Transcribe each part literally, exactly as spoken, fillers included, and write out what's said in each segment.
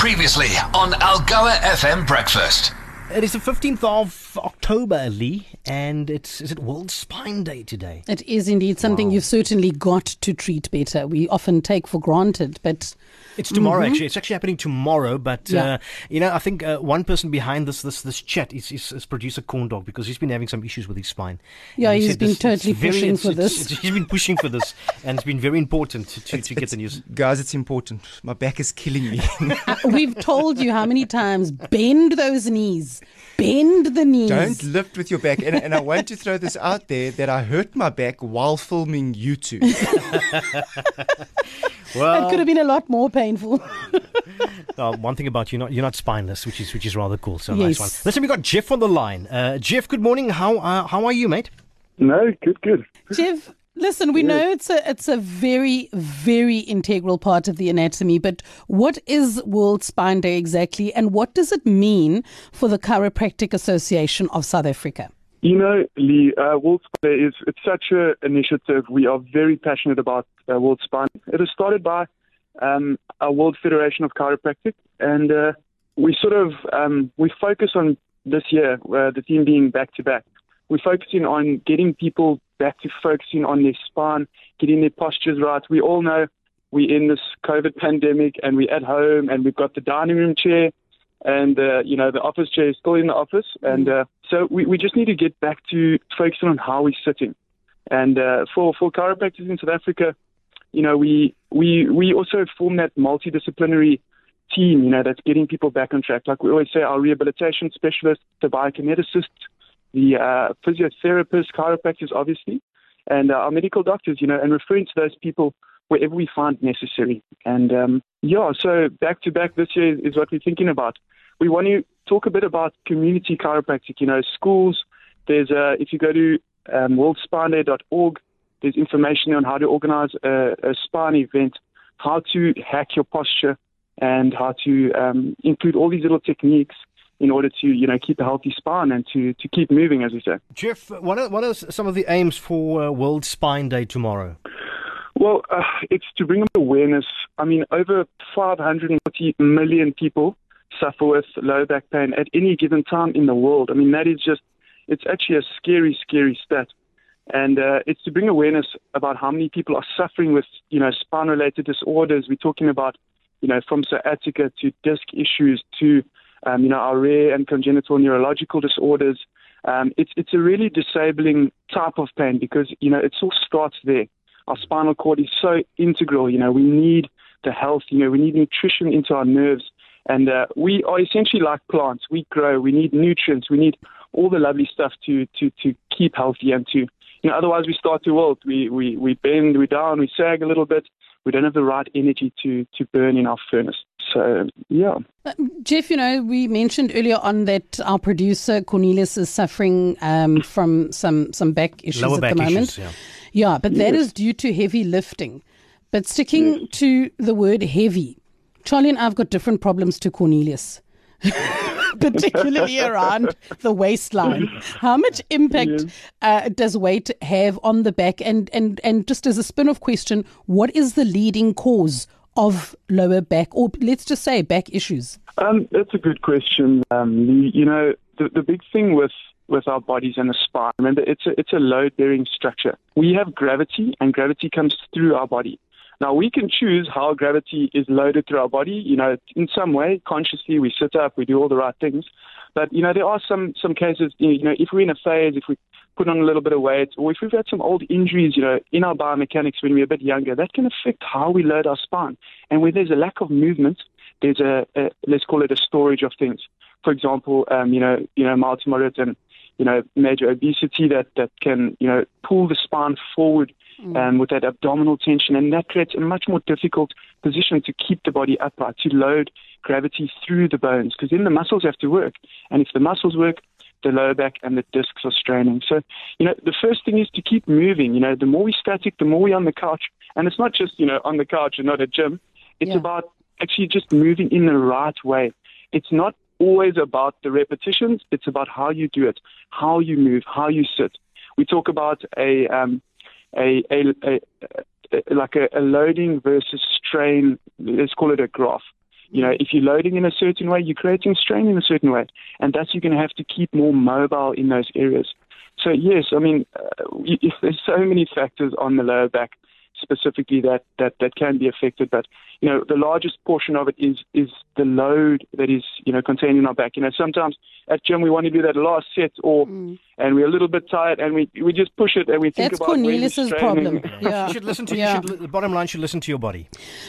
Previously on Algoa F M Breakfast. It is the fifteenth of October, Lee, and it's is it World Spine Day today? It is indeed something Wow. you've certainly got to treat better. We often take for granted, but It's tomorrow, Mhm. actually. It's actually happening tomorrow, but, Yeah. uh, you know, I think uh, one person behind this this this chat is, is, is producer Corndog, because he's been having some issues with his spine. Yeah, And he he's said been this- it's totally very- pushing it's- for it's- this. it's- he's been pushing for this, and it's been very important to, to, to get the news. Guys, it's important. My back is killing me. uh, we've told you how many times, bend those knees, bend the knees. Don't lift with your back. And, and I want to throw this out there that I hurt my back while filming YouTube. Well, It could have been a lot more painful. uh, one thing about you, not you're not spineless, which is which is rather cool. So Yes. nice one. Listen, we got Jeff on the line. Uh, Jeff, good morning. How uh, how are you, mate? No, good, good. Jeff, listen, we know it's a it's a very, very integral part of the anatomy, but what is World Spine Day exactly, and what does it mean for the Chiropractic Association of South Africa? You know, Lee, uh, World Spine Day is it's such an initiative. We are very passionate about uh, World Spine. It was started by um, our World Federation of Chiropractic, and uh, we sort of um, we focus on this year, uh, the theme being back to back. We're focusing on getting people back to focusing on their spine, getting their postures right. We all know we're in this COVID pandemic, and we're at home, and we've got the dining room chair. And, uh, you know, the office chair is still in the office. And uh, so we, we just need to get back to focusing on how we're sitting. And uh, for, for chiropractors in South Africa, you know, we, we, we also form that multidisciplinary team, you know, that's getting people back on track. Like we always say, our rehabilitation specialists, the biokineticists, the uh, physiotherapists, chiropractors, obviously, and uh, our medical doctors, you know, and referring to those people wherever we find necessary. And, um, yeah, so back-to-back this year is what we're thinking about. We want to talk a bit about community chiropractic, you know, schools. There's, uh, if you go to um, world spine day dot org, there's information on how to organize a, a spine event, how to hack your posture, and how to um, include all these little techniques in order to, you know, keep a healthy spine and to, to keep moving, as we say. Jeff, what are, what are some of the aims for uh, World Spine Day tomorrow? Well, uh, it's to bring awareness. I mean, over five hundred forty million people suffer with low back pain at any given time in the world. I mean, that is just, it's actually a scary, scary stat. And uh, it's to bring awareness about how many people are suffering with, you know, spine-related disorders. We're talking about, you know, from sciatica to disc issues to, um, you know, our rare and congenital neurological disorders. Um, it's, it's a really disabling type of pain because, you know, it all starts there. Our spinal cord is so integral. You know, we need the health, you know, we need nutrition into our nerves. And uh, we are essentially like plants. We grow, we need nutrients, we need all the lovely stuff to, to, to keep healthy and to, you know, otherwise we start to wilt. We, we, we bend, we down, we sag a little bit. We don't have the right energy to, to burn in our furnace. So, yeah. Uh, Jeff, you know, we mentioned earlier on that our producer Cornelius is suffering um, from some, some back issues Lower at back the moment. issues, yeah. Yeah, but that Yes. is due to heavy lifting. But sticking to the word heavy, Charlie and I have got different problems to Cornelius, particularly around the waistline. How much impact Yes. uh, does weight have on the back? And, and, and just as a spin-off question, what is the leading cause of lower back, or let's just say back issues? Um, that's a good question. Um, Lee. You know, the, the big thing with with our bodies and the spine, remember, it's a, it's a load-bearing structure. We have gravity, and gravity comes through our body. Now, we can choose how gravity is loaded through our body. You know, in some way, consciously, we sit up, we do all the right things. But, you know, there are some, some cases, you know, if we're in a phase, if we put on a little bit of weight, or if we've had some old injuries, you know, in our biomechanics when we're a bit younger, that can affect how we load our spine. And where there's a lack of movement, there's a, a let's call it a storage of things. For example, um, you know, you know, mild to moderate and, you know, major obesity that, that can, you know, pull the spine forward um, with that abdominal tension. And that creates a much more difficult position to keep the body upright, to load gravity through the bones, because then the muscles have to work. And if the muscles work, the lower back and the discs are straining. So, you know, the first thing is to keep moving. You know, the more we static, the more we on the couch. And it's not just, you know, on the couch and not a gym. It's Yeah. about actually just moving in the right way. It's not always about the repetitions. It's about how you do it, how you move, how you sit. We talk about a um, a, a, a, a like a, a loading versus strain. Let's call it a graph. You know, if you're loading in a certain way, you're creating strain in a certain way, and thus you're going to have to keep more mobile in those areas. So yes, I mean, uh, you, there's so many factors on the lower back specifically that, that, that can be affected, but you know, the largest portion of it is is the load that is, you know, contained in our back. You know, sometimes at gym we want to do that last set, or mm. and we're a little bit tired, and we we just push it and we think That's about Cornelius's problem. Yeah. You should listen to. Yeah. You should, the bottom line, you should listen to your body.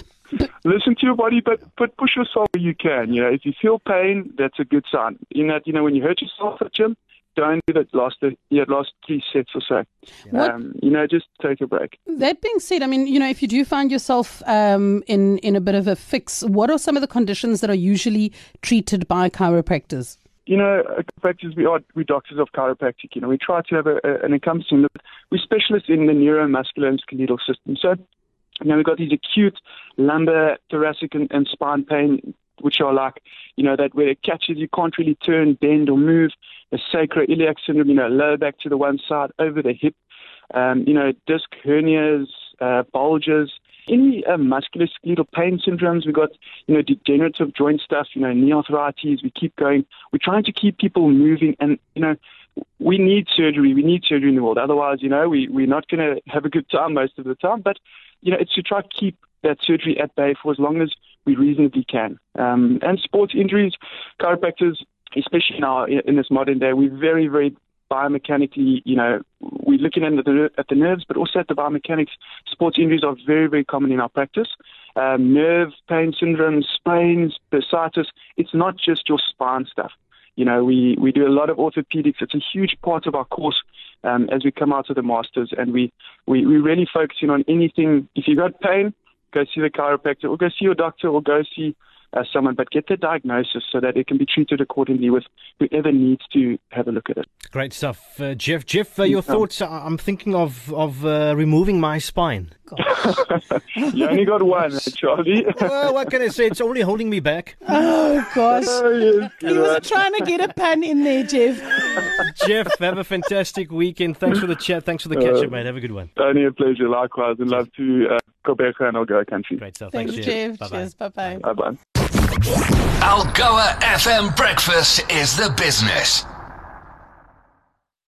Listen to your body, but but push yourself where you can. You know, if you feel pain, that's a good sign. In that, you know, when you hurt yourself at gym, don't do that last yeah, last three sets or so. What, um, you know, just take a break. That being said, I mean, you know, if you do find yourself um, in in a bit of a fix, what are some of the conditions that are usually treated by chiropractors? You know, chiropractors, we are we doctors of chiropractic. You know, we try to have a, a, an encompassing look. We're specialists in the neuromuscular and skeletal system. So, you know, we've got these acute lumbar, thoracic, and, and spine pain, which are like, you know, that where it catches, you can't really turn, bend, or move. The sacroiliac syndrome, you know, lower back to the one side, over the hip. Um, you know, disc hernias, uh, bulges. Any uh, musculoskeletal pain syndromes, we've got, you know, degenerative joint stuff, you know, knee arthritis, we keep going. We're trying to keep people moving, and, you know, we need surgery. We need surgery in the world. Otherwise, you know, we, we're not going to have a good time most of the time. But, you know, it's to try to keep that surgery at bay for as long as we reasonably can. Um, and sports injuries, chiropractors, especially now in this modern day, we're very, very biomechanically, you know, we're looking at the, at the nerves, but also at the biomechanics. Sports injuries are very, very common in our practice. Um, nerve pain syndromes, sprains, bursitis, it's not just your spine stuff. You know, we, we do a lot of orthopedics. It's a huge part of our course um, as we come out of the masters, and we, we, we really focusing on anything. If you got pain, go see the chiropractor, or go see your doctor, or go see uh, someone, but get the diagnosis so that it can be treated accordingly with whoever needs to have a look at it. Great stuff, uh, Jeff. Jeff, uh, your yeah. thoughts? I'm thinking of of uh, removing my spine. You only got one, Charlie. Well, what can I say? It's only holding me back. Oh, gosh. Oh, yes, He was trying to get a pun in there, Jeff. Jeff, have a fantastic weekend. Thanks for the chat. Thanks for the catch-up, uh, mate. Have a good one. Only a pleasure. Likewise. And love to uh, go back and Algoa country. Great stuff. Thanks, Thanks, Jeff. Jeff. Cheers. Bye-bye. Bye-bye. Algoa F M Breakfast is the business.